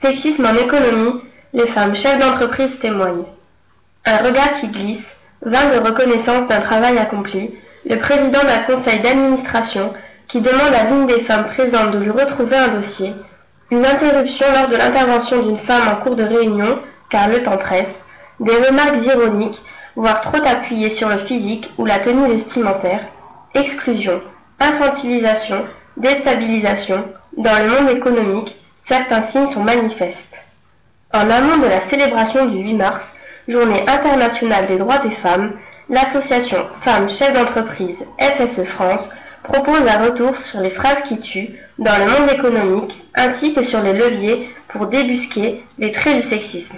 Sexisme en économie, les femmes chefs d'entreprise témoignent. Un regard qui glisse, vain de reconnaissance d'un travail accompli, le président d'un conseil d'administration qui demande à l'une des femmes présentes de lui retrouver un dossier, une interruption lors de l'intervention d'une femme en cours de réunion, car le temps presse, des remarques ironiques, voire trop appuyées sur le physique ou la tenue vestimentaire, exclusion, infantilisation, déstabilisation, dans le monde économique, certains signes sont manifestes. En amont de la célébration du 8 mars, Journée internationale des droits des femmes, l'association Femmes Chefs d'entreprise FSE France propose un retour sur les phrases qui tuent dans le monde économique ainsi que sur les leviers pour débusquer les traits du sexisme.